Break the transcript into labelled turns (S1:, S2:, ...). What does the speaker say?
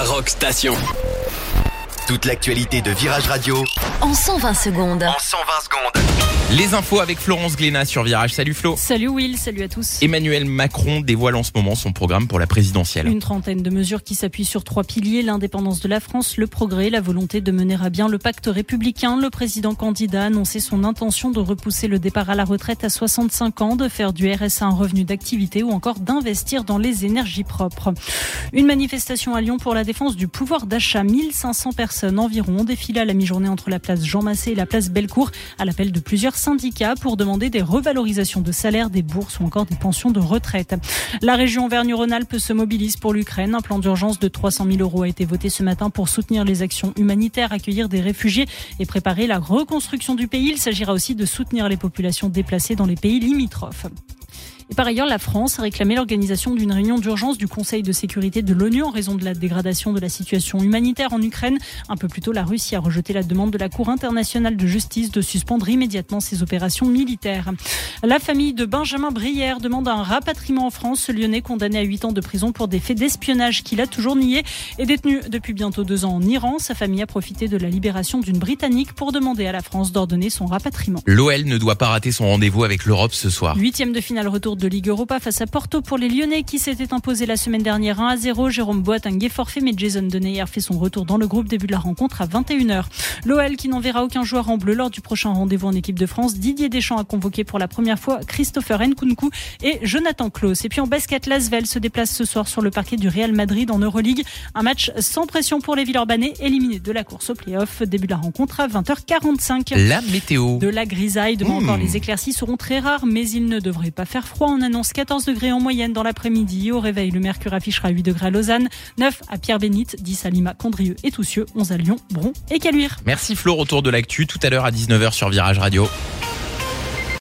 S1: Rock Station.
S2: Toute l'actualité de Virage Radio
S3: en 120 secondes.
S4: Les infos avec Florence Glénat sur Virage. Salut Flo.
S5: Salut Will, salut à tous.
S4: Emmanuel Macron dévoile en ce moment son programme pour la présidentielle.
S5: Une trentaine de mesures qui s'appuient sur 3 piliers, l'indépendance de la France, le progrès, la volonté de mener à bien le pacte républicain. Le président candidat a annoncé son intention de repousser le départ à la retraite à 65 ans, de faire du RSA un revenu d'activité ou encore d'investir dans les énergies propres. Une manifestation à Lyon pour la défense du pouvoir d'achat. 1500 personnes environ ont défilé à la mi-journée entre la place Jean Massé et la place Bellecour à l'appel de plusieurs syndicats pour demander des revalorisations de salaires, des bourses ou encore des pensions de retraite. La région Auvergne-Rhône-Alpes se mobilise pour l'Ukraine. Un plan d'urgence de 300 000 € a été voté ce matin pour soutenir les actions humanitaires, accueillir des réfugiés et préparer la reconstruction du pays. Il s'agira aussi de soutenir les populations déplacées dans les pays limitrophes. Et par ailleurs, la France a réclamé l'organisation d'une réunion d'urgence du Conseil de sécurité de l'ONU en raison de la dégradation de la situation humanitaire en Ukraine. Un peu plus tôt, la Russie a rejeté la demande de la Cour internationale de justice de suspendre immédiatement ses opérations militaires. La famille de Benjamin Brière demande un rapatriement en France. Ce Lyonnais, condamné à 8 ans de prison pour des faits d'espionnage qu'il a toujours nié, est détenu depuis bientôt 2 ans en Iran. Sa famille a profité de la libération d'une Britannique pour demander à la France d'ordonner son rapatriement.
S4: L'OL ne doit pas rater son rendez-vous avec l'Europe ce soir.
S5: 8e de finale retour de Ligue Europa face à Porto pour les Lyonnais qui s'étaient imposés la semaine dernière 1-0. Jérôme Boateng est forfait, mais Jason Denayer fait son retour dans le groupe. Début de la rencontre à 21h. L'OL qui n'enverra aucun joueur en bleu lors du prochain rendez-vous en équipe de France. Didier Deschamps a convoqué pour la première fois Christopher Nkunku et Jonathan Klaus. Et puis en basket, l'Asvel se déplace ce soir sur le parquet du Real Madrid en Euroleague. Un match sans pression pour les Villeurbanais, éliminés de la course au play-off. Début de la rencontre à 20h45.
S4: La météo.
S5: De la grisaille. Demain encore, les éclaircies seront très rares, mais il ne devrait pas faire froid. On annonce 14 degrés en moyenne dans l'après-midi. Au réveil, le mercure affichera 8 degrés à Lausanne, 9 à Pierre-Bénite, 10 à Lima, Condrieu et Toussieux, 11 à Lyon, Bron et Caluire.
S4: Merci Flo, retour de l'actu tout à l'heure à 19h sur Virage Radio.